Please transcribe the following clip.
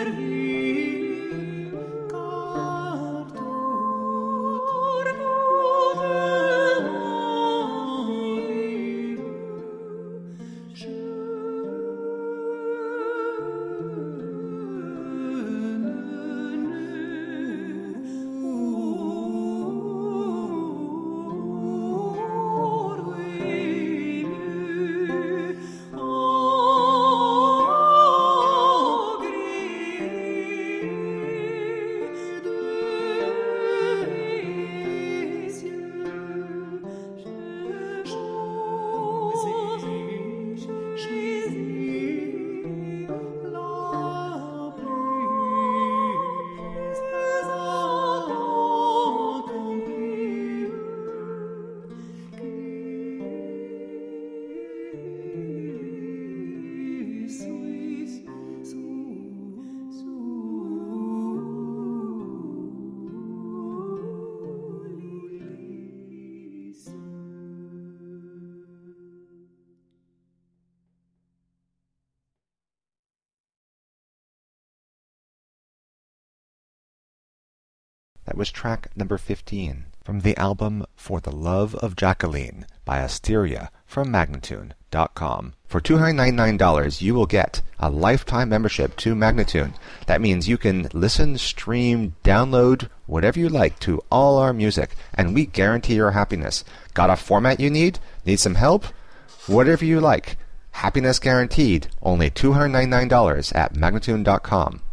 That was track number 15 from the album For the Love of Jacqueline by Asteria from Magnatune.com. For $299, you will get a lifetime membership to Magnatune. That means you can listen, stream, download, whatever you like to all our music, and we guarantee your happiness. Got a format you need? Need some help? Whatever you like. Happiness guaranteed. Only $299 at Magnatune.com.